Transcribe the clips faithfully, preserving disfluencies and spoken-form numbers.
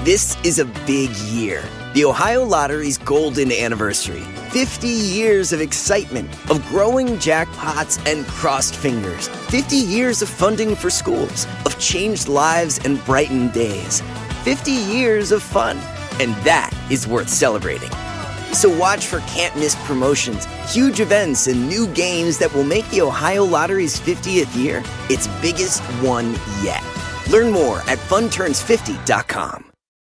This is a big year. The Ohio Lottery's golden anniversary. fifty years of excitement, of growing jackpots and crossed fingers. fifty years of funding for schools, of changed lives and brightened days. fifty years of fun. And that is worth celebrating. So watch for can't-miss promotions, huge events, and new games that will make the Ohio Lottery's fiftieth year its biggest one yet. Learn more at fun turns fifty dot com.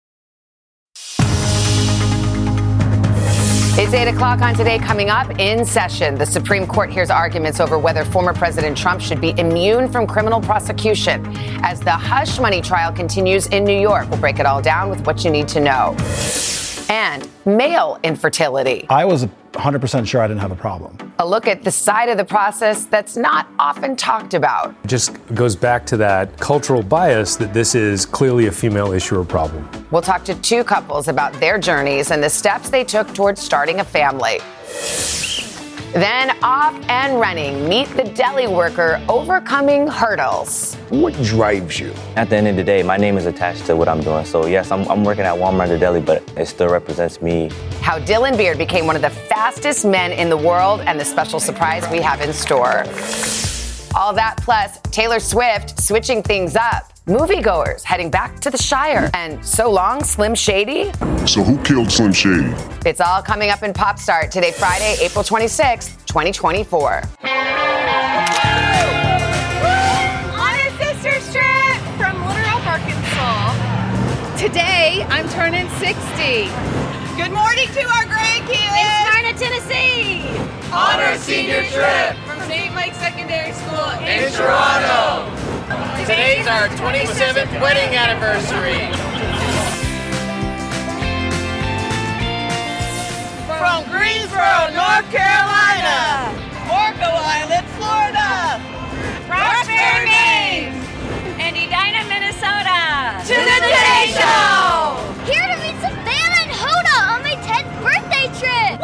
It's eight o'clock on Today. Coming up in session, the Supreme Court hears arguments over whether former President Trump should be immune from criminal prosecution. As the hush money trial continues in New York, we'll break it all down with what you need to know. And male infertility. I was one hundred percent sure I didn't have a problem. A look at the side of the process that's not often talked about. It just goes back to that cultural bias that this is clearly a female issue or problem. We'll talk to two couples about their journeys and the steps they took towards starting a family. Then off and running, meet the deli worker overcoming hurdles. What drives you? At the end of the day, my name is attached to what I'm doing. So yes, I'm, I'm working at Walmart the deli, but it still represents me. How Dylan Beard became one of the fastest men in the world and the special surprise we have in store. All that plus Taylor Swift switching things up. Moviegoers heading back to the Shire. And so long, Slim Shady? So who killed Slim Shady? It's all coming up in Pop Start today, Friday, April twenty-sixth, twenty twenty-four. On a sister's trip from Little Rock, Arkansas. Today, I'm turning sixty. Good morning to our grandkids. In Smyrna, Tennessee. On our senior trip from Saint Mike Secondary School in, in Toronto. Today's our twenty-seventh wedding anniversary. From Greensboro, North Carolina, Orco Island, Florida, Roxbury, Maine, and Edina, Minnesota. To the Today Show. Here to meet some family in Hoda on my tenth birthday trip.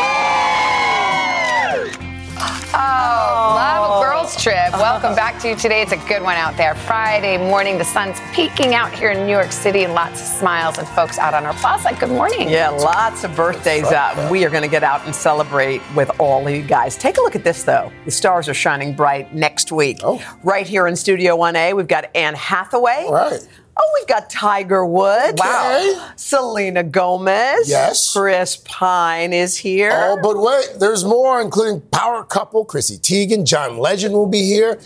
Oh, love a girls trip. Welcome back to you today. It's a good one out there. Friday morning, the sun's peeking out here in New York City and lots of smiles and folks out on our plaza. Good morning. Yeah, lots of birthdays out. We are going to get out and celebrate with all of you guys. Take a look at this, though. The stars are shining bright next week. Oh. Right here in Studio one A, we've got Anne Hathaway. All right. Oh, we've got Tiger Woods. Wow. Selena Gomez. Yes. Chris Pine is here. Oh, but wait, there's more, including power couple Chrissy Teigen. John Legend will be here.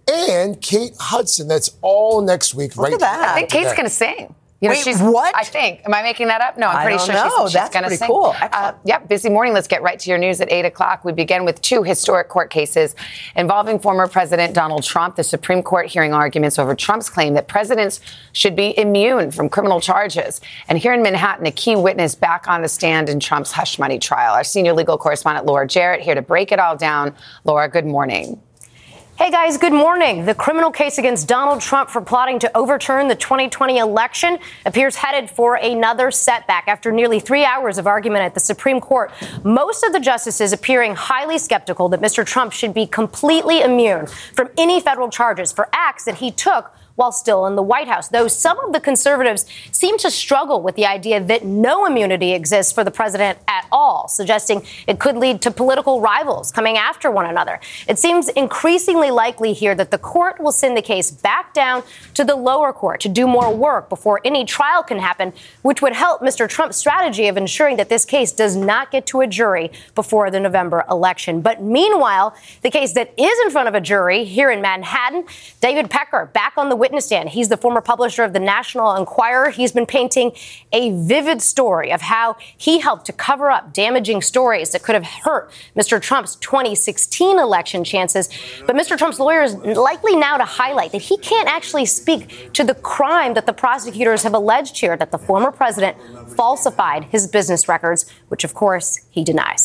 And Kate Hudson. That's all next week. Look right at that. I think Kate's going to sing. You know, Wait, she's, what? I think. Am I making that up? No, I'm I pretty don't sure know. she's, she's That's going to pretty sing. cool. Uh, yep, busy morning. Let's get right to your news at eight o'clock. We begin with two historic court cases involving former President Donald Trump. The Supreme Court hearing arguments over Trump's claim that presidents should be immune from criminal charges. And here in Manhattan, a key witness back on the stand in Trump's hush money trial. Our senior legal correspondent, Laura Jarrett, here to break it all down. Laura, good morning. Hey guys, good morning. The criminal case against Donald Trump for plotting to overturn the twenty twenty election appears headed for another setback after nearly three hours of argument at the Supreme Court. Most of the justices appearing highly skeptical that Mister Trump should be completely immune from any federal charges for acts that he took while still in the White House, though some of the conservatives seem to struggle with the idea that no immunity exists for the president at all, suggesting it could lead to political rivals coming after one another. It seems increasingly likely here that the court will send the case back down to the lower court to do more work before any trial can happen, which would help Mister Trump's strategy of ensuring that this case does not get to a jury before the November election. But meanwhile, the case that is in front of a jury here in Manhattan, David Pecker back on the witness stand. He's the former publisher of the National Enquirer. He's been painting a vivid story of how he helped to cover up damaging stories that could have hurt Mister Trump's twenty sixteen election chances. But Mister Trump's lawyer is likely now to highlight that he can't actually speak to the crime that the prosecutors have alleged here, that the former president falsified his business records, which, of course, he denies.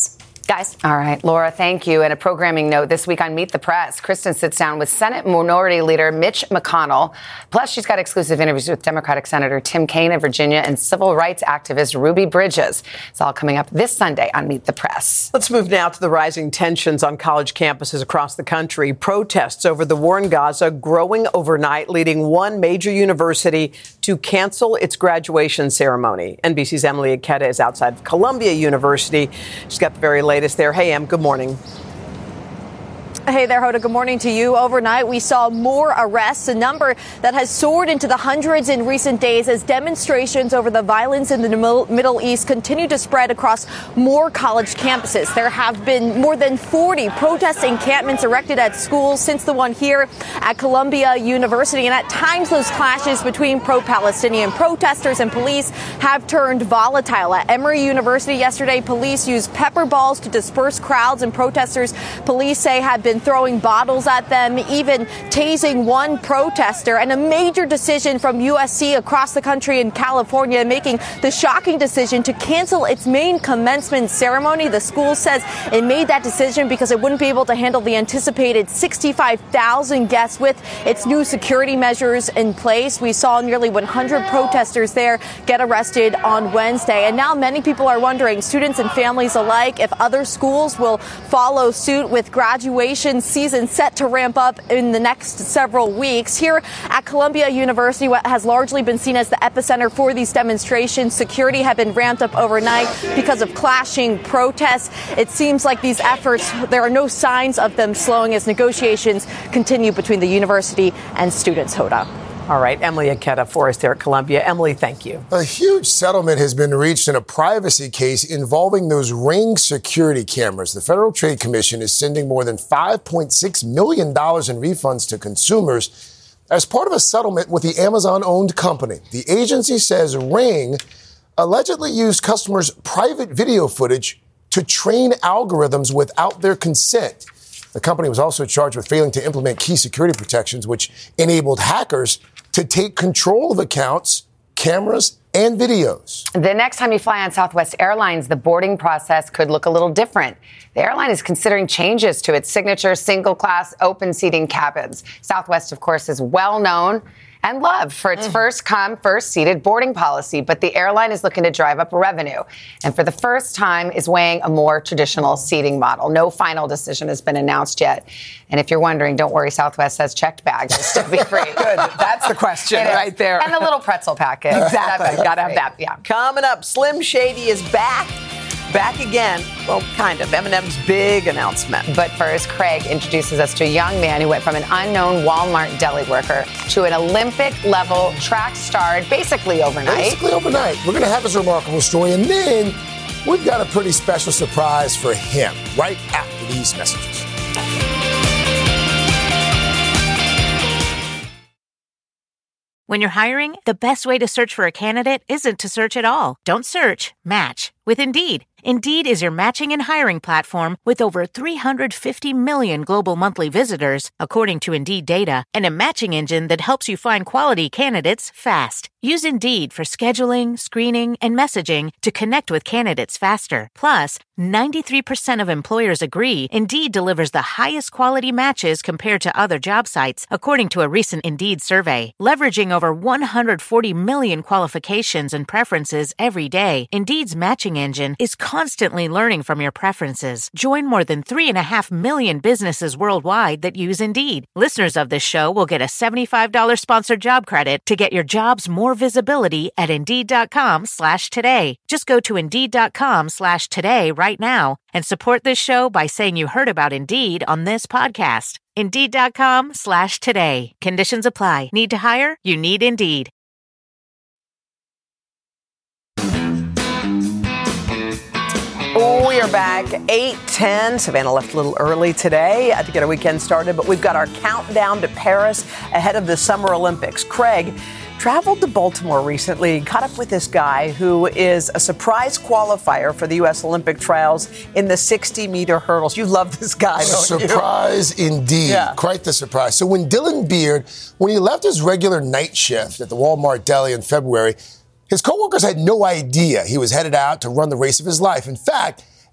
Guys. All right, Laura, thank you. And a programming note this week on Meet the Press, Kristen sits down with Senate Minority Leader Mitch McConnell. Plus, she's got exclusive interviews with Democratic Senator Tim Kaine of Virginia and civil rights activist Ruby Bridges. It's all coming up this Sunday on Meet the Press. Let's move now to the rising tensions on college campuses across the country. Protests over the war in Gaza growing overnight, leading one major university to cancel its graduation ceremony. N B C's Emily Ikeda is outside of Columbia University. She's got the very latest there. Hey, Em, good morning. Hey there, Hoda. Good morning to you. Overnight, we saw more arrests, a number that has soared into the hundreds in recent days as demonstrations over the violence in the Middle East continue to spread across more college campuses. There have been more than forty protest encampments erected at schools since the one here at Columbia University. And at times, those clashes between pro-Palestinian protesters and police have turned volatile. At Emory University yesterday, police used pepper balls to disperse crowds and protesters, police say, have been throwing bottles at them, even tasing one protester. And a major decision from U S C across the country in California, making the shocking decision to cancel its main commencement ceremony. The school says it made that decision because it wouldn't be able to handle the anticipated sixty-five thousand guests with its new security measures in place. We saw nearly one hundred protesters there get arrested on Wednesday. And now many people are wondering, students and families alike, if other schools will follow suit with graduation season set to ramp up in the next several weeks. Here at Columbia University, what has largely been seen as the epicenter for these demonstrations, security have been ramped up overnight because of clashing protests. It seems like these efforts, there are no signs of them slowing as negotiations continue between the university and students. Hoda. All right, Emily Ikeda for us there at Columbia. Emily, thank you. A huge settlement has been reached in a privacy case involving those Ring security cameras. The Federal Trade Commission is sending more than five point six million dollars in refunds to consumers as part of a settlement with the Amazon-owned company. The agency says Ring allegedly used customers' private video footage to train algorithms without their consent. The company was also charged with failing to implement key security protections, which enabled hackers to take control of accounts, cameras, and videos. The next time you fly on Southwest Airlines, the boarding process could look a little different. The airline is considering changes to its signature single-class open seating cabins. Southwest, of course, is well known and loved for its mm. first come, first seated boarding policy. But the airline is looking to drive up revenue. And for the first time is weighing a more traditional seating model. No final decision has been announced yet. And if you're wondering, don't worry, Southwest says checked bags will still be free. Good. That's the question right there. And a little pretzel packet. Exactly. Got to have that. Yeah. Coming up, Slim Shady is back. Back again. Well, kind of. Eminem's big announcement. But first, Craig introduces us to a young man who went from an unknown Walmart deli worker to an Olympic-level track star basically overnight. Basically overnight. We're going to have his remarkable story, and then we've got a pretty special surprise for him right after these messages. When you're hiring, the best way to search for a candidate isn't to search at all. Don't search, match with Indeed. Indeed is your matching and hiring platform with over three hundred fifty million global monthly visitors, according to Indeed data, and a matching engine that helps you find quality candidates fast. Use Indeed for scheduling, screening, and messaging to connect with candidates faster. Plus, ninety-three percent of employers agree Indeed delivers the highest quality matches compared to other job sites, according to a recent Indeed survey. Leveraging over one hundred forty million qualifications and preferences every day, Indeed's matching engine is constantly learning from your preferences. Join more than three and a half million businesses worldwide that use Indeed. Listeners of this show will get a seventy-five dollars sponsored job credit to get your jobs more visibility at Indeed.com slash today. Just go to Indeed.com slash today right now and support this show by saying you heard about Indeed on this podcast. Indeed.com slash today. Conditions apply. Need to hire? You need Indeed. Oh, we are back, eight ten. Savannah left a little early today to get our weekend started, but we've got our countdown to Paris ahead of the Summer Olympics. Craig traveled to Baltimore recently, caught up with this guy who is a surprise qualifier for the U S Olympic trials in the sixty-meter hurdles. You love this guy, don't you? Surprise indeed. Yeah. Quite the surprise. So when Dylan Beard, when he left his regular night shift at the Walmart deli in February, his coworkers had no idea he was headed out to run the race of his life. In fact,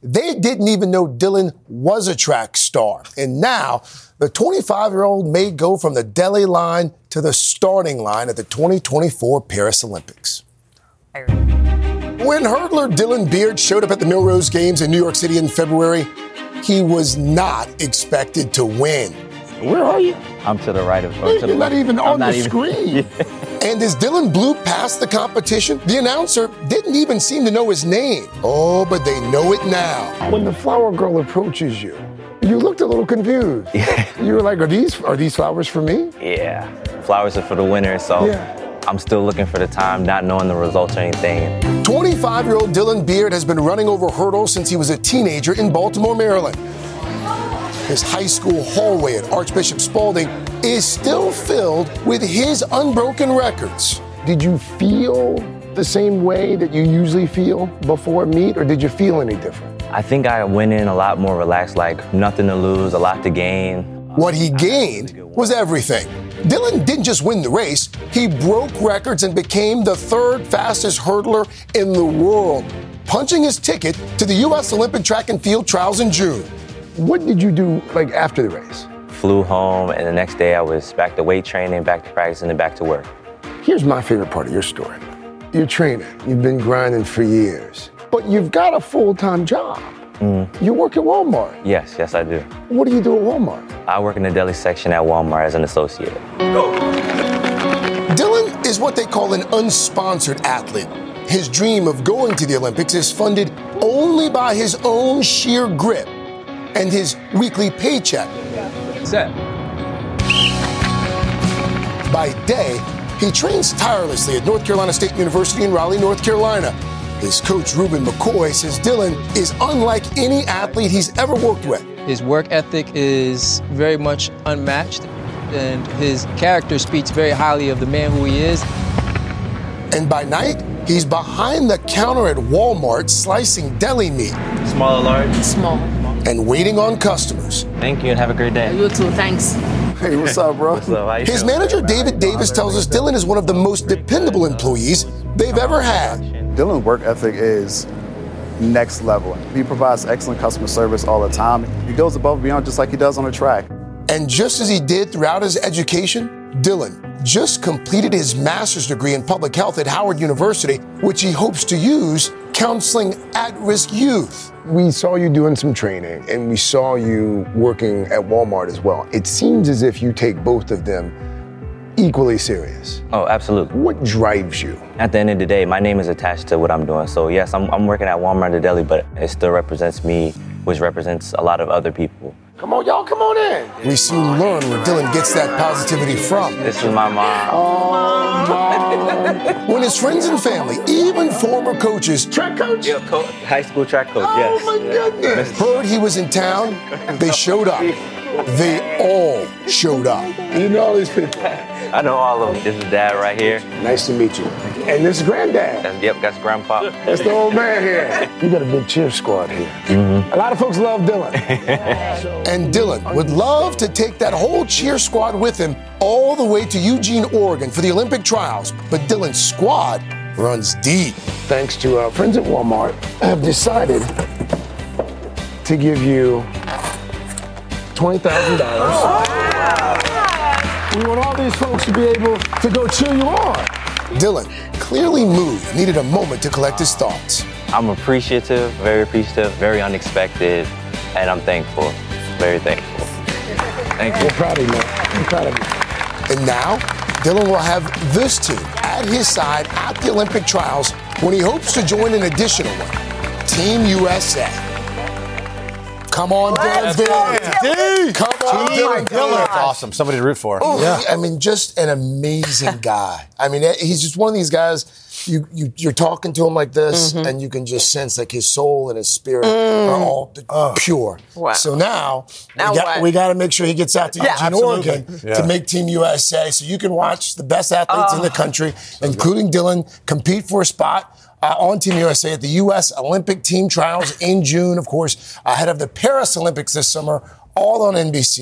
they didn't even know Dylan was a track star. And now the twenty-five-year-old may go from the deli line to the starting line at the twenty twenty-four Paris Olympics. When hurdler Dylan Beard showed up at the Millrose Games in New York City in February, he was not expected to win. Where are you? I'm to the right of her. You're not even on the screen. And as Dylan blew past the competition, the announcer didn't even seem to know his name. Oh, but they know it now. When the flower girl approaches you, you looked a little confused. You were like, are these are these flowers for me? Yeah. Flowers are for the winner, so yeah. I'm still looking for the time, not knowing the results or anything. twenty-five-year-old Dylan Beard has been running over hurdles since he was a teenager in Baltimore, Maryland. His high school hallway at Archbishop Spalding is still filled with his unbroken records. Did you feel the same way that you usually feel before a meet, or did you feel any different? I think I went in a lot more relaxed, like nothing to lose, a lot to gain. What he gained was everything. Dylan didn't just win the race, he broke records and became the third fastest hurdler in the world, punching his ticket to the U S Olympic track and field trials in June. What did you do, like, after the race? Flew home, and the next day I was back to weight training, back to practicing, and back to work. Here's my favorite part of your story. You're training. You've been grinding for years. But you've got a full-time job. Mm. You work at Walmart. Yes, yes, I do. What do you do at Walmart? I work in the deli section at Walmart as an associate. Dylan is what they call an unsponsored athlete. His dream of going to the Olympics is funded only by his own sheer grit and his weekly paycheck. Set. By day, he trains tirelessly at North Carolina State University in Raleigh, North Carolina. His coach, Ruben McCoy, says Dylan is unlike any athlete he's ever worked with. His work ethic is very much unmatched, and his character speaks very highly of the man who he is. And by night, he's behind the counter at Walmart slicing deli meat. Small or large? Small. And waiting on customers. Thank you and have a great day. You too, thanks. Hey, what's up, bro? What's up? How you His feeling? manager, David Davis, tells us Dylan is one of the most dependable employees they've ever had. Dylan's work ethic is next level. He provides excellent customer service all the time. He goes above and beyond just like he does on the track. And just as he did throughout his education, Dylan just completed his master's degree in public health at Howard University, which he hopes to use counseling at-risk youth. We saw you doing some training, and we saw you working at Walmart as well. It seems as if you take both of them equally serious. Oh, absolutely. What drives you? At the end of the day, my name is attached to what I'm doing. So yes, I'm, I'm working at Walmart the deli, but it still represents me, which represents a lot of other people. Come on, y'all, come on in. We soon learn where Dylan gets that positivity from. This is my mom. Oh, Mom. When his friends and family, even former coaches, track coach? Yeah, co- high school track coach, oh, yes. Oh, my goodness. Heard he was in town, they showed up. They all showed up. You know all these people? I know all of them. This is Dad right here. Nice to meet you. And this is Granddad. That's, yep, that's Grandpa. That's the old man here. You got a big cheer squad here. Mm-hmm. A lot of folks love Dylan. And Dylan would love to take that whole cheer squad with him all the way to Eugene, Oregon for the Olympic trials. But Dylan's squad runs deep. Thanks to our friends at Walmart, have decided to give you twenty thousand dollars. We want all these folks to be able to go cheer you on. Dylan, clearly moved, needed a moment to collect his thoughts. I'm appreciative, very appreciative, very unexpected, and I'm thankful, very thankful. Thank you. We're proud of you, man. I'm proud of you. And now, Dylan will have this team at his side at the Olympic trials when he hopes to join an additional one, Team U S A. Come on, Dylan. Dude, Come on, Dylan. That's awesome. Somebody to root for. Oh, yeah. I mean, just an amazing guy. I mean, he's just one of these guys. You, you, you're talking to him like this, mm-hmm. and you can just sense like his soul and his spirit mm. are all oh. pure. Wow. So now, now we got, we got to make sure he gets out to yeah, Eugene, Oregon yeah. to make Team U S A. So you can watch the best athletes oh. in the country, including Dylan, compete for a spot Uh, on Team U S A at the U S Olympic team trials in June, of course, ahead of the Paris Olympics this summer, all on N B C.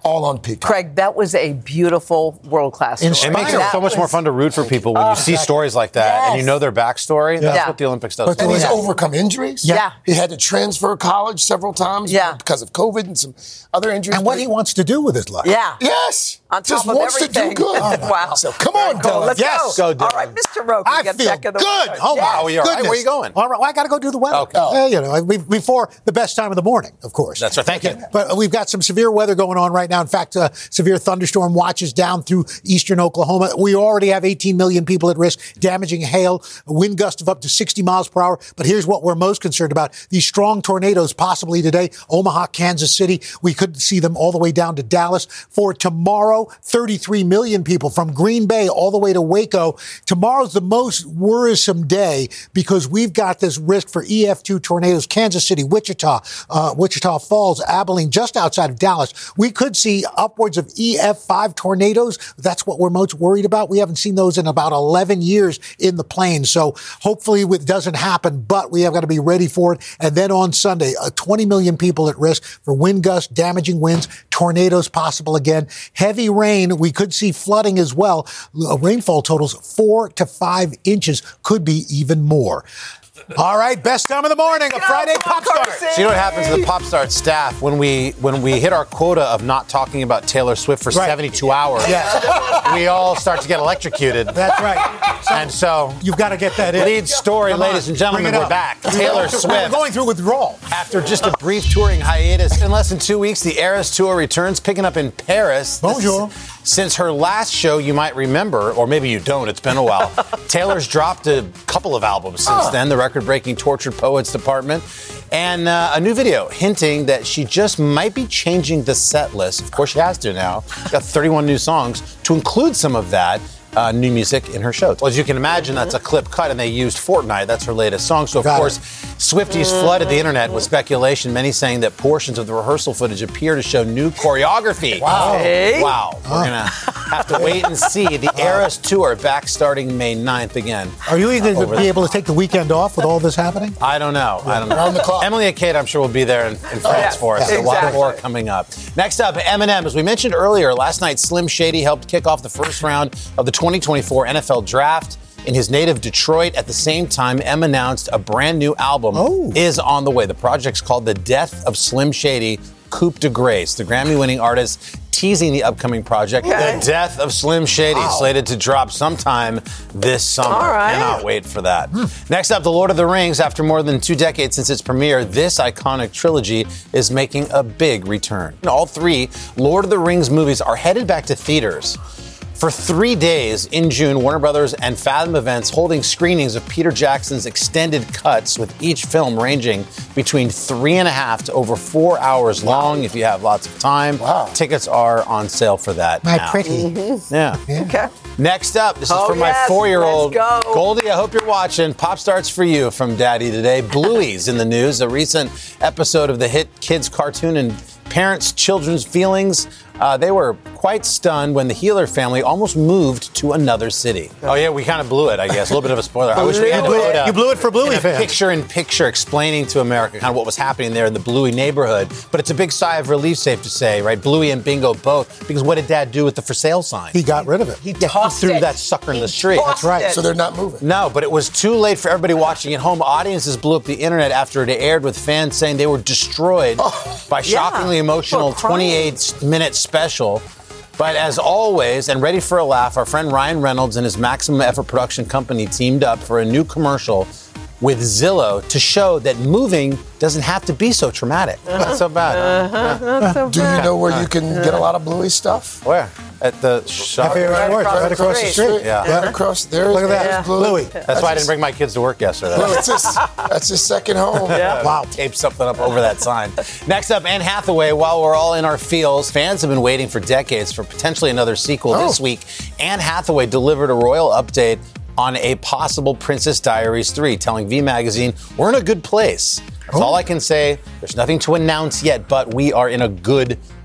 all on Peacock. Craig, that was a beautiful world-class story. It makes it so much more fun to root for people when Oh, you see exactly. stories like that Yes. and you know their backstory. That's Yeah. what the Olympics does. But for then he's us. overcome injuries. Yeah. He had to transfer college several times Yeah. because of COVID and some other injuries. And what he wants to do with his life. Yeah. Yes. On top Just of wants everything. to do good. Oh, wow. So come on, Cool. Dylan. Let's Yes. go. Go, All Dylan. right, Mister Rogan. I get feel check of the good. weather. Oh, Yes. my Oh, you're all right. goodness. Where you going? All right, well, I got to go do the weather. Okay. Uh, you know, we, before the best time of the morning, of course. That's right. Thank you. But we've got some severe weather going on right now. In fact, uh, severe thunderstorm watches down through eastern Oklahoma. We already have eighteen million people at risk, damaging hail, a wind gust of up to sixty miles per hour. But here's what we're most concerned about. These strong tornadoes possibly today, Omaha, Kansas City. We could see them all the way down to Dallas. For tomorrow, thirty-three million people from Green Bay all the way to Waco. Tomorrow's the most worrisome day because we've got this risk for E F two tornadoes, Kansas City, Wichita, uh, Wichita Falls, Abilene, just outside of Dallas. We could see upwards of E F five tornadoes. That's what we're most worried about. We haven't seen those in about eleven years in the plains. So hopefully it doesn't happen, but we have got to be ready for it. And then on Sunday, uh, twenty million people at risk for wind gusts, damaging winds, tornadoes possible again. Heavy rain. We could see flooding as well. Uh, rainfall totals four to five inches, could be even more. All right, best time of the morning, a Friday Pop Start. So you know what happens to the Pop Start staff when we when we hit our quota of not talking about Taylor Swift for Right. seventy-two hours? Yeah. We all start to get electrocuted. That's right. So And so you've got to get that in. lead story, Come on, ladies and gentlemen, bring it we're up. back. Taylor We're Swift. going through withdrawal. After just a brief touring hiatus, in less than two weeks, the Eras Tour returns, picking up in Paris. This Bonjour. is- Since her last show, you might remember, or maybe you don't, it's been a while, Taylor's dropped a couple of albums since Oh. then, the record-breaking Tortured Poets Department, and uh, a new video hinting that she just might be changing the set list. Of course, she has to now. She's got thirty-one new songs to include some of that. Uh, new music in her show. Well, as you can imagine, that's a clip cut, and they used Fortnite. That's her latest song. So, of Got course, Swifties flooded the internet with speculation, many saying that portions of the rehearsal footage appear to show new choreography. Wow. Hey. Wow. We're going to have to wait and see. The Eras Tour back starting May ninth again. Are you even going Over to be the- able to take the weekend off with all this happening? I don't know. I don't know. Around the clock. Emily and Kate, I'm sure, will be there in, in France Yes, for us. A lot exactly. more coming up. Next up, Eminem. As we mentioned earlier, last night Slim Shady helped kick off the first round of the twenty twenty-four N F L Draft in his native Detroit. At the same time, M announced a brand new album Oh. is on the way. The project's called The Death of Slim Shady, Coupe de Grace. The Grammy-winning artist teasing the upcoming project, Okay. The Death of Slim Shady, Wow. slated to drop sometime this summer. All right. Cannot wait for that. Next up, The Lord of the Rings. After more than two decades since its premiere, this iconic trilogy is making a big return. All three Lord of the Rings movies are headed back to theaters. For three days in June, Warner Brothers and Fathom Events holding screenings of Peter Jackson's extended cuts, with each film ranging between three and a half to over four hours long if you have lots of time. Wow. Tickets are on sale for that My now. pretty. Yeah. Okay. Next up, this is Oh, for my yes, four-year-old. let's go. Goldie, I hope you're watching. Pop Starts for you from Daddy today. Bluey's in the news. A recent episode of the hit kids cartoon and parents' children's feelings. Uh, they were quite stunned when the Healer family almost moved to another city. Oh, yeah, we kind of blew it, I guess. A little bit of a spoiler. I wish we had You blew it- a, you blew it for Bluey in a fans. picture-in-picture explaining to America kind of what was happening there in the Bluey neighborhood. But it's a big sigh of relief, safe to say, right? Bluey and Bingo both. Because what did Dad do with the for sale sign? He got rid of it. He tossed threw it. that sucker in the street. tossed That's right. it. So they're not moving. No, but it was too late for everybody watching at home. Audiences blew up the internet after it aired, with fans saying they were destroyed by shockingly emotional People are crying. twenty-eight minute special. But as always, and ready for a laugh, our friend Ryan Reynolds and his Maximum Effort production company teamed up for a new commercial with Zillow to show that moving doesn't have to be so traumatic. Not so bad. Uh-huh. Not so Do you bad. know where you can get a lot of Bluey stuff? Where? At the shop? Happy Hours at Work, across right the across the street. street. Yeah. Right across there. Look at that. there's Bluey. That's why I didn't bring my kids to work yesterday. Well, it's his, that's his second home. Wow. Tape something up over that sign. Next up, Anne Hathaway. While we're all in our feels, fans have been waiting for decades for potentially another sequel. Oh. This week, Anne Hathaway delivered a royal update on a possible Princess Diaries three, telling V Magazine, "We're in a good place. That's Oh. all I can say. There's nothing to announce yet, but we are in a good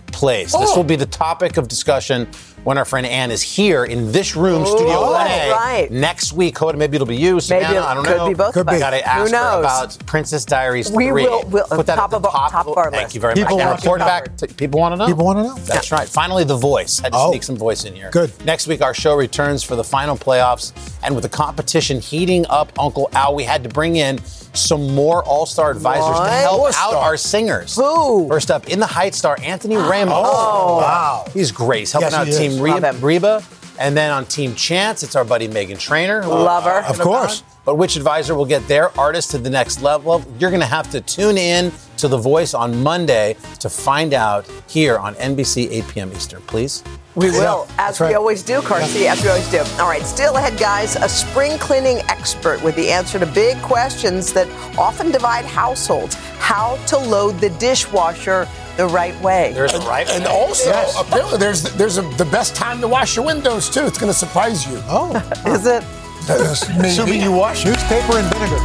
place. Oh. This will be the topic of discussion when our friend Ann is here in this room, Oh, Studio one A. right. Next week, Hoda, maybe it'll be you, Savannah, Maybe it I don't could know. be both could of us. be. Got to Who ask her knows? about Princess Diaries We three. will- we'll- Put that top at the of- top, top of our Thank list. you very People much. And want to report know. back. To, people want to know. People want to know. That's right. Finally, The Voice. Had to Oh. sneak some voice in here. Good. Next week, our show returns for the final playoffs. And with the competition heating up, Uncle Al, we had to bring in some more all-star advisors What? to help More out star. our singers. Who? First up, in the Heights star, Anthony Ramos. Oh. Wow. He's great. He's helping Yes, out he Team is. Reba, Love him. Reba. And then on Team Chance, it's our buddy Megan Trainor. who Love we're her. talking Of course. about. But which advisor will get their artist to the next level? You're going to have to tune in to The Voice on Monday to find out here on N B C, eight p.m. Eastern, please. We will, Yeah, as that's we right. always do, Carson, as we always do. All right, still ahead, guys, a spring cleaning expert with the answer to big questions that often divide households. How to load the dishwasher the right way. There's a right And way. also, Yes. apparently, there's there's a, the best time to wash your windows too. It's going to surprise you. Oh, Is it? assuming you wash newspaper and vinegar.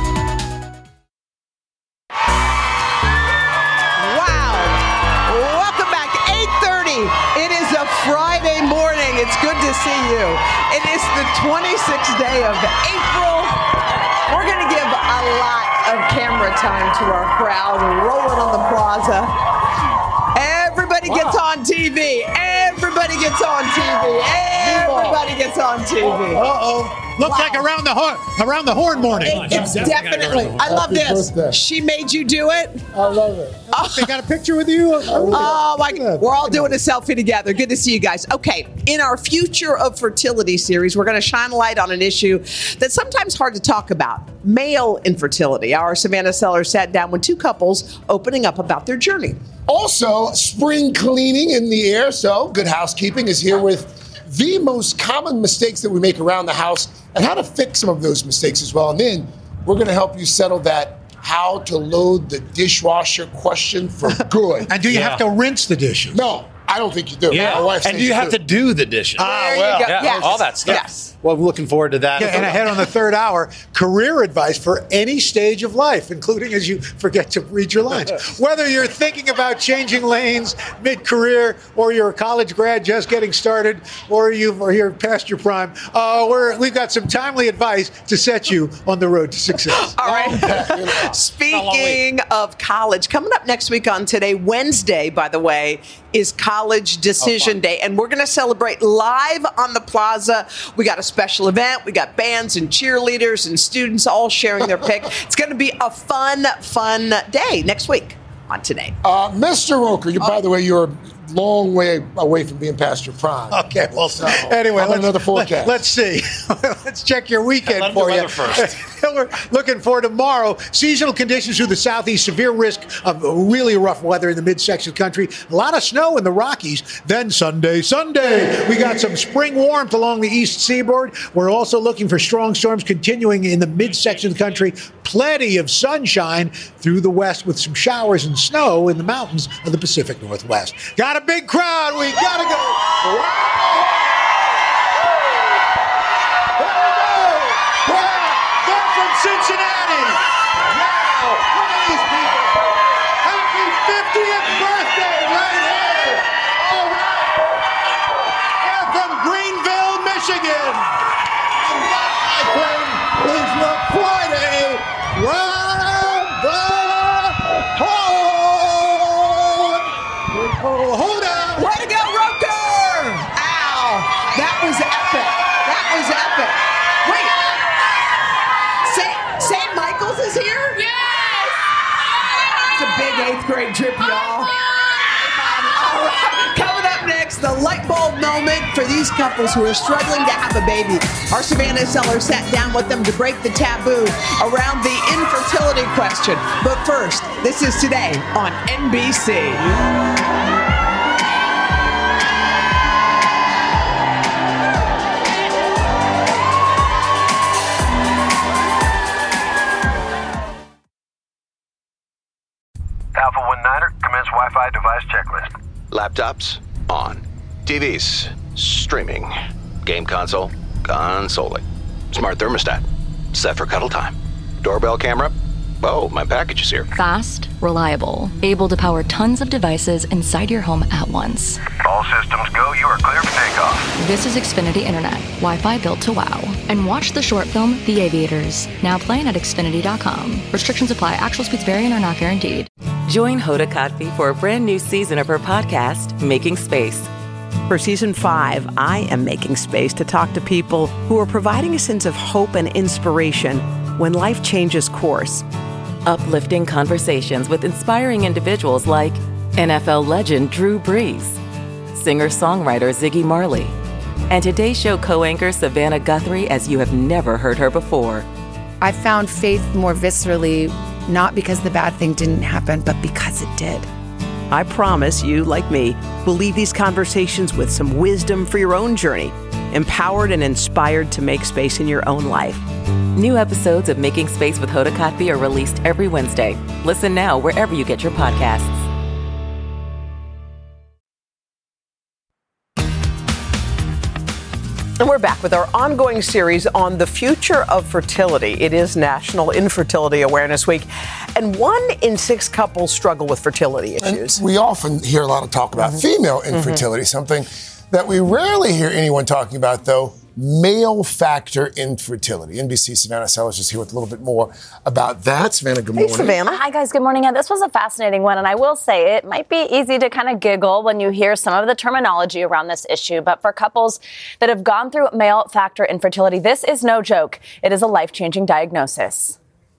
Wow. Welcome back. eight thirty. It is a Friday morning. It's good to see you. It is the twenty-sixth day of April. We're going to give a lot of camera time to our crowd rolling on the plaza. Everybody gets on T V. Everybody gets on T V. Everybody gets on T V. Uh-oh. Looks Wow. like around the horn, around the horn morning. It's definitely. I love this. She made you do it. I love it. They got a picture with you? Oh my God. We're all doing a selfie together. Good to see you guys. Okay, in our Future of Fertility series, we're going to shine a light on an issue that's sometimes hard to talk about, male infertility. Our Savannah Sellers sat down with two couples opening up about their journey. Also, spring cleaning in the air. So, Good Housekeeping is here with the most common mistakes that we make around the house and how to fix some of those mistakes as well. And then we're going to help you settle that how to load the dishwasher question for good. And do you Yeah. have to rinse the dishes? No, I don't think you do. Yeah. My wife And says do you have do. to do the dishes? Ah, There you well, go. yeah, Yes. all that stuff. Yes. Well, we're looking forward to that. Yeah, and ahead on the third hour, career advice for any stage of life, including as you forget to read your lines. Whether you're thinking about changing lanes mid-career, or you're a college grad just getting started, or you've or you're past your prime, uh, we're, we've got some timely advice to set you on the road to success. All right. Speaking of college, coming up next week on Today, Wednesday, by the way, is College Decision Day. And we're going to celebrate live on the plaza. We got a special event. We got bands and cheerleaders and students all sharing their pick. It's going to be a fun, fun day next week on Today. Uh, Mister Roker, you, by the way, you're a long way away from being past your prime. Okay, well, So, anyway, how about let's, another forecast. Let, us see. Let's check your weekend Let 'em do for you. weather first. We're looking for tomorrow. Seasonal conditions through the southeast, severe risk of really rough weather in the midsection of the country. A lot of snow in the Rockies. Then Sunday, Sunday, we got some spring warmth along the east seaboard. We're also looking for strong storms continuing in the midsection of the country. Plenty of sunshine through the west with some showers and snow in the mountains of the Pacific Northwest. Got a big crowd. We got to go. Cincinnati! Wow! Look at these people! Happy fiftieth birthday right here! All right! They're from Greenville, Michigan! And that, my friend, is your Friday round the horn! Hold on! Way to go, Roker! Ow! That was epic. That was epic. Wait. Saint Saint Michael's is here? Yes! It's a big eighth grade trip, y'all. All right. Coming up next, the light bulb moment for these couples who are struggling to have a baby. Our Savannah Seller sat down with them to break the taboo around the infertility question. But first, this is Today on N B C. Alpha one niner, commence Wi-Fi device checklist. Laptops, on. T Vs, streaming. Game console, consoling. Smart thermostat, set for cuddle time. Doorbell camera, Oh, my package is here. Fast, reliable, able to power tons of devices inside your home at once. All systems go. You are clear for takeoff. This is Xfinity Internet, Wi-Fi built to wow. And watch the short film, The Aviators, now playing at Xfinity dot com. Restrictions apply. Actual speeds vary and are not guaranteed. Join Hoda Kotb for a brand new season of her podcast, Making Space. For season five, I am making space to talk to people who are providing a sense of hope and inspiration when life changes course. Uplifting conversations with inspiring individuals like N F L legend Drew Brees, singer-songwriter Ziggy Marley, and Today Show co-anchor Savannah Guthrie as you have never heard her before. I found faith more viscerally, not because the bad thing didn't happen, but because it did. I promise you, like me, will leave these conversations with some wisdom for your own journey, empowered and inspired to make space in your own life. New episodes of Making Space with Hoda Kotb are released every Wednesday. Listen now wherever you get your podcasts. And we're back with our ongoing series on the future of fertility. It is National Infertility Awareness Week, and one in six couples struggle with fertility issues. And we often hear a lot of talk about mm-hmm. female infertility, mm-hmm. something that we rarely hear anyone talking about, though, male factor infertility. N B C's Savannah Sellers is here with a little bit more about that. Savannah, good morning. Hey, Savannah. Hi, guys. Good morning. Yeah, this was a fascinating one, and I will say it might be easy to kind of giggle when you hear some of the terminology around this issue, but for couples that have gone through male factor infertility, this is no joke. It is a life-changing diagnosis.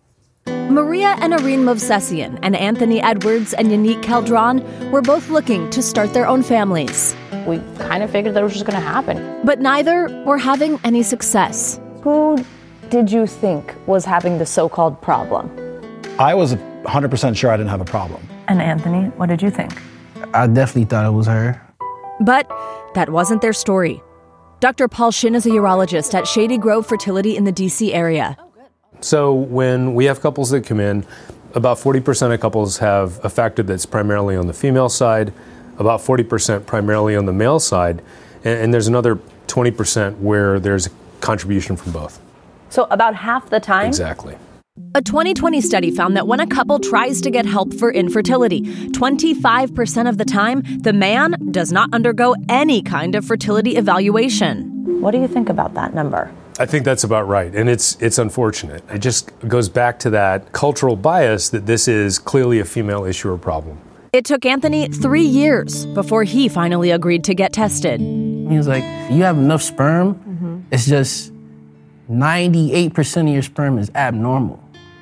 Maria and Irene Movsesian and Anthony Edwards and Yannick Caldron were both looking to start their own families. We kind of figured that it was just going to happen. But neither were having any success. Who did you think was having the so-called problem? I was one hundred percent sure I didn't have a problem. And Anthony, what did you think? I definitely thought it was her. But that wasn't their story. Doctor Paul Shin is a urologist at Shady Grove Fertility in the D C area. So when we have couples that come in, about forty percent of couples have a factor that's primarily on the female side, about forty percent primarily on the male side, and, and there's another twenty percent where there's a contribution from both. So about half the time? Exactly. A twenty twenty study found that when a couple tries to get help for infertility, twenty-five percent of the time, the man does not undergo any kind of fertility evaluation. What do you think about that number? I think that's about right, and it's it's unfortunate. It just goes back to that cultural bias that this is clearly a female issue or problem. It took Anthony three years before he finally agreed to get tested. He was like, you have enough sperm, mm-hmm. It's just ninety-eight percent of your sperm is abnormal.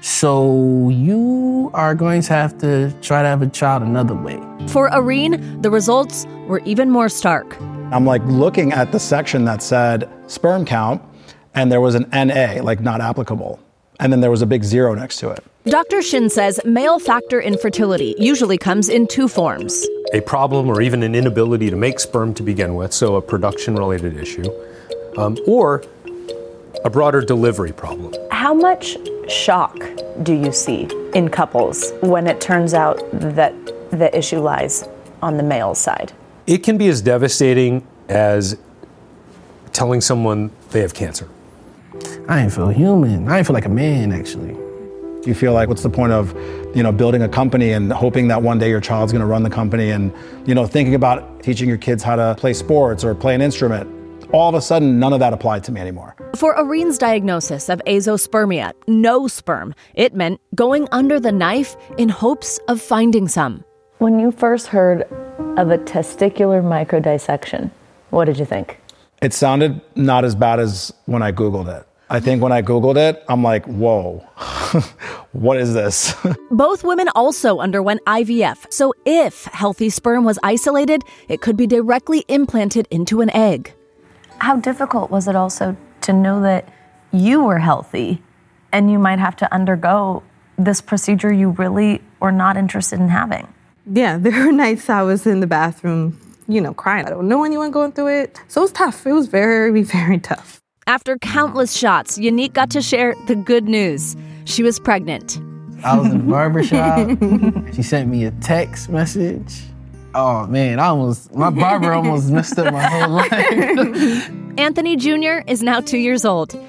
So you are going to have to try to have a child another way. For Irene, the results were even more stark. I'm like looking at the section that said sperm count, and there was an N A, like not applicable. And then there was a big zero next to it. Doctor Shin says male factor infertility usually comes in two forms. A problem or even an inability to make sperm to begin with, so a production-related issue, um, or a broader delivery problem. How much shock do you see in couples when it turns out that the issue lies on the male side? It can be as devastating as telling someone they have cancer. I didn't feel human. I didn't feel like a man, actually. You feel like, what's the point of, you know, building a company and hoping that one day your child's going to run the company and, you know, thinking about teaching your kids how to play sports or play an instrument. All of a sudden, none of that applied to me anymore. For Irene's diagnosis of azoospermia, no sperm, it meant going under the knife in hopes of finding some. When you first heard of a testicular microdissection, what did you think? It sounded not as bad as when I Googled it. I think when I Googled it, I'm like, whoa, what is this? Both women also underwent I V F, so if healthy sperm was isolated, it could be directly implanted into an egg. How difficult was it also to know that you were healthy and you might have to undergo this procedure you really were not interested in having? Yeah, there were nights I was in the bathroom, you know, crying. I don't know anyone going through it. So it was tough. It was very, very tough. After countless shots, Yannick got to share the good news. She was pregnant. I was in the barbershop. She sent me a text message. Oh, man, I almost, my barber almost messed up my whole life. Anthony Junior is now two years old.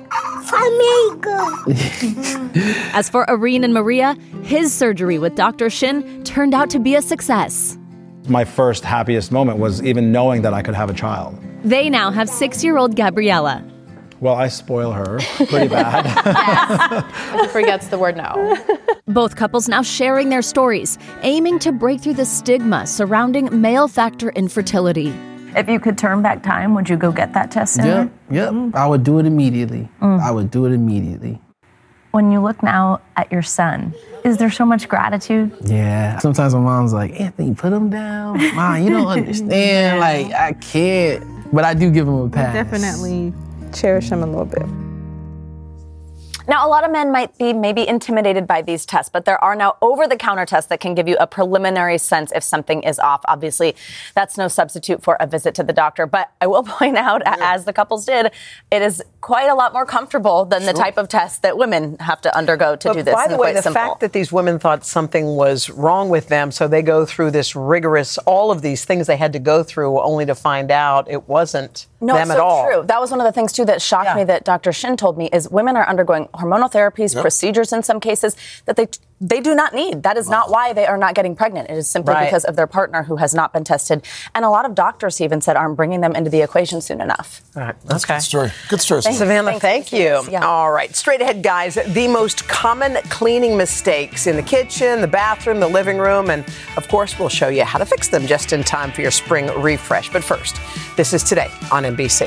As for Irene and Maria, his surgery with Doctor Shin turned out to be a success. My first happiest moment was even knowing that I could have a child. They now have six-year-old Gabriella. Well, I spoil her pretty bad. She forgets the word no. Both couples now sharing their stories, aiming to break through the stigma surrounding male factor infertility. If you could turn back time, would you go get that test sooner? Yep, yep. Mm. I would do it immediately. Mm. I would do it immediately. When you look now at your son, is there so much gratitude? Yeah. Sometimes my mom's like, Anthony, put him down. Mom, you don't understand. Like, I can't. But I do give him a pass. Definitely cherish him a little bit. Now, a lot of men might be maybe intimidated by these tests, but there are now over-the-counter tests that can give you a preliminary sense if something is off. Obviously, that's no substitute for a visit to the doctor. But I will point out, yeah. as the couples did, it is quite a lot more comfortable than sure. the type of test that women have to undergo to but do this. By the way, the simple. fact that these women thought something was wrong with them, so they go through this rigorous, all of these things they had to go through only to find out it wasn't no, them so at all. True. That was one of the things, too, that shocked yeah. me that Doctor Shin told me is women are undergoing hormonal therapies, yep. procedures in some cases that they they do not need. That is wow. not why they are not getting pregnant. It is simply right. because of their partner who has not been tested. And a lot of doctors even said aren't bringing them into the equation soon enough. All right. That's okay. Good story. Good story. Thanks, Savannah, thank, thank you. you. Yeah. All right. Straight ahead, guys. The most common cleaning mistakes in the kitchen, the bathroom, the living room. And, of course, we'll show you how to fix them just in time for your spring refresh. But first, this is Today on N B C.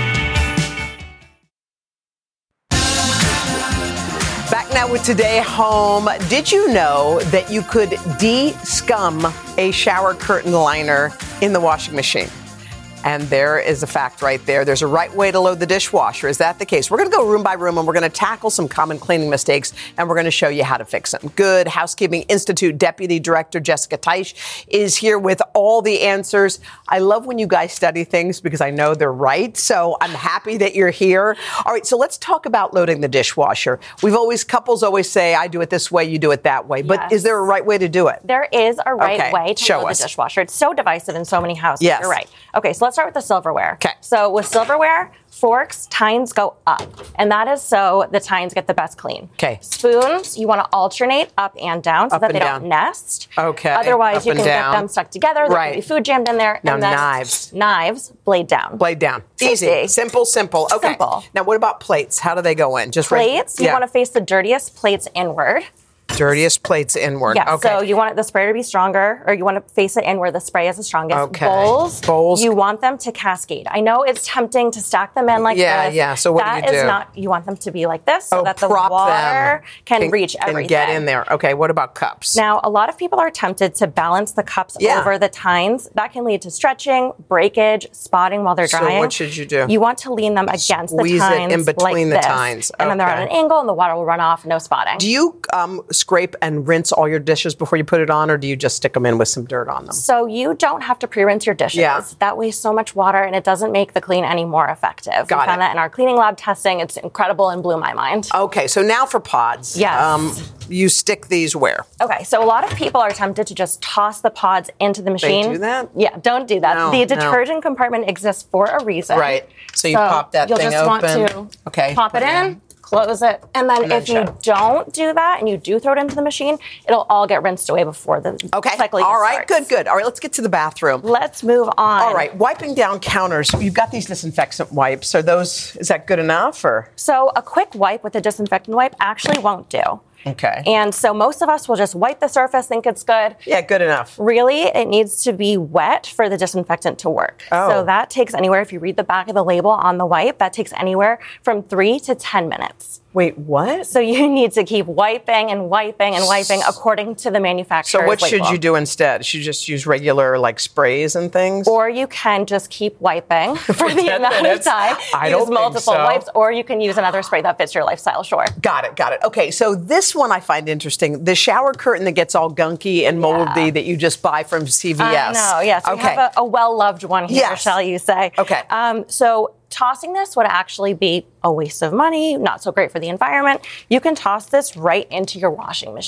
Back now with Today Home. Did you know that you could de-scum a shower curtain liner in the washing machine? And there is a fact right there. There's a right way to load the dishwasher. Is that the case? We're going to go room by room and we're going to tackle some common cleaning mistakes and we're going to show you how to fix them. Good Housekeeping Institute Deputy Director Jessica Teich is here with all the answers. I love when you guys study things because I know they're right. So I'm happy that you're here. All right. So let's talk about loading the dishwasher. We've always, couples always say, I do it this way, you do it that way. But yes. is there a right way to do it? There is a right okay. way to show load us. the dishwasher. It's so divisive in so many houses. Yes. You're right. Okay. So let's start with the silverware. Okay. So with silverware, forks, tines go up. And that is so the tines get the best clean. Okay. Spoons, you want to alternate up and down so up that they down. don't nest. Okay. Otherwise, up you can down. get them stuck together. There right. can be food jammed in there. Now and then knives. Knives, blade down. Blade down. Easy. Easy. Simple, simple. Okay. Simple. Now what about plates? How do they go in? Just plates, right. you yeah. want to face the dirtiest plates inward. Dirtiest plates inward. Yeah, okay. so you want the spray to be stronger, or you want to face it in where the spray is the strongest. Okay. Bowls, Bowls. you want them to cascade. I know it's tempting to stack them in like yeah, this. Yeah, yeah. So what that do you do? That is not, you want them to be like this so oh, that the prop water them. can, can reach everything. And get in there. Okay, what about cups? Now, a lot of people are tempted to balance the cups yeah. over the tines. That can lead to stretching, breakage, spotting while they're drying. So what should you do? You want to lean them against Squeeze the tines it in between like the this. tines. And okay. then they're at an angle and the water will run off, no spotting. Do you um, scrape and rinse all your dishes before you put it on, or do you just stick them in with some dirt on them? So you don't have to pre-rinse your dishes. Yeah. That wastes so much water, and it doesn't make the clean any more effective. Got we found it. that in our cleaning lab testing. It's incredible and blew my mind. Okay, so now for pods. Yes. Um, you stick these where? Okay, so a lot of people are tempted to just toss the pods into the machine. They do that? Yeah, don't do that. No, the detergent no. compartment exists for a reason. Right. So you so pop that you'll thing just open. Want to okay. Pop it in. Close it. And then and then if you shut. don't do that and you do throw it into the machine, it'll all get rinsed away before the okay. cycle All right, starts. good, good. All right, let's get to the bathroom. Let's move on. All right, wiping down counters. You've got these disinfectant wipes. Are those, is that good enough or? So a quick wipe with a disinfectant wipe actually won't do. Okay. And so most of us will just wipe the surface, think it's good. Yeah, good enough. Really, it needs to be wet for the disinfectant to work. Oh. So that takes anywhere, if you read the back of the label on the wipe, that takes anywhere from three to ten minutes. Wait, what? So you need to keep wiping and wiping and wiping according to the manufacturer's So what label. should you do instead? Should you just use regular like sprays and things? Or you can just keep wiping for the ten amount minutes? of time. I use don't think multiple so. wipes, or you can use another spray that fits your lifestyle, sure. Got it, got it. Okay, so this one I find interesting. The shower curtain that gets all gunky and moldy yeah. that you just buy from C V S. I know, yes. Okay. We have a, a well-loved one here, yes. shall you say. Okay. Um, so tossing this would actually be a waste of money, not so great for the environment. You can toss this right into your washing machine.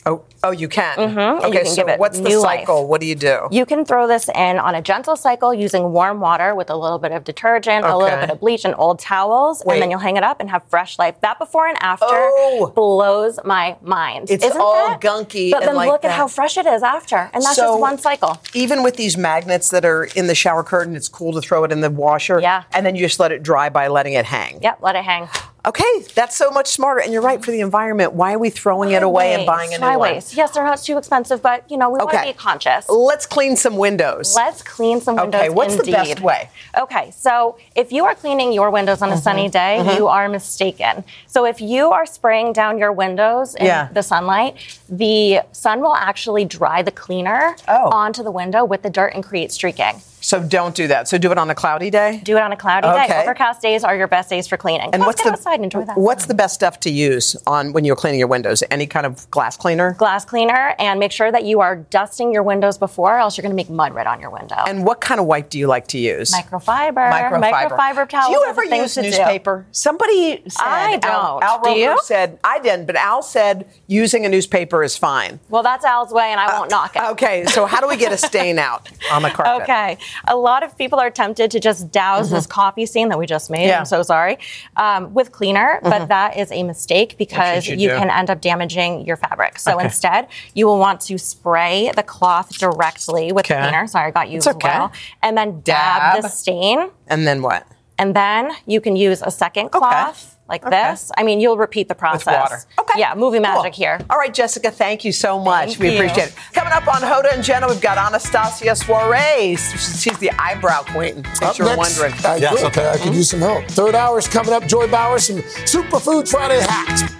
Oh, oh, you can. Mm-hmm. And Okay, you can so give it what's the new cycle? life. What do you do? You can throw this in on a gentle cycle using warm water with a little bit of detergent, a little Okay. bit of bleach, and old towels, Wait. and then you'll hang it up and have fresh life. That before and after Oh. blows my mind. It's Isn't all that? gunky But and then like look that. at how fresh it is after, and that's So, just one cycle. Even with these magnets that are in the shower curtain, it's cool to throw it in the washer. Yeah. And then you just let it dry by letting it hang. Yep, let it hang. Okay, that's so much smarter. And you're right, for the environment, why are we throwing it away and buying a new Why one? waste? Yes, they're not too expensive, but you know we want to Okay. be conscious. Let's clean some windows. Let's clean some windows. Okay, what's indeed. the best way? Okay, so if you are cleaning your windows on a sunny day, Mhm. you are mistaken. So if you are spraying down your windows in Yeah. the sunlight, the sun will actually dry the cleaner Oh. onto the window with the dirt and create streaking. So don't do that. So do it on a cloudy day? Do it on a cloudy Okay. day. Overcast days are your best days for cleaning. And Plus, what's get the outside and enjoy that what's the best stuff to use on when you're cleaning your windows? Any kind of glass cleaner? glass cleaner, and make sure that you are dusting your windows before, or else you're going to make mud right on your window. And what kind of wipe do you like to use? Microfiber. Microfiber. Microfiber towels. Do you are ever the things use to do. newspaper? Somebody said. I Al, don't. Al Do Roker you? said I didn't, but Al said using a newspaper is fine. Well, that's Al's way, and I won't knock it. Okay, so how do we get a stain out on the carpet? Okay. A lot of people are tempted to just douse this coffee stain that we just made. Yeah. I'm so sorry. Um, with cleaner, Mhm. but that is a mistake because should you do? can end up damaging your fabric. So Okay. instead, you will want to spray the cloth directly with Okay. cleaner. Sorry, I got you It's as okay. well. And then dab, Dab. the stain. And then what? And then you can use a second cloth like this. I mean, you'll repeat the process. water. Okay. Yeah, movie magic Cool. here. All right, Jessica, thank you so much. Thank we you. appreciate it. Coming up on Hoda and Jenna, we've got Anastasia Suarez. She's the eyebrow queen, in case Up you're next, wondering. I, okay, I could use some help. Third hour is coming up. Joy Bauer, some Superfood Friday hacks.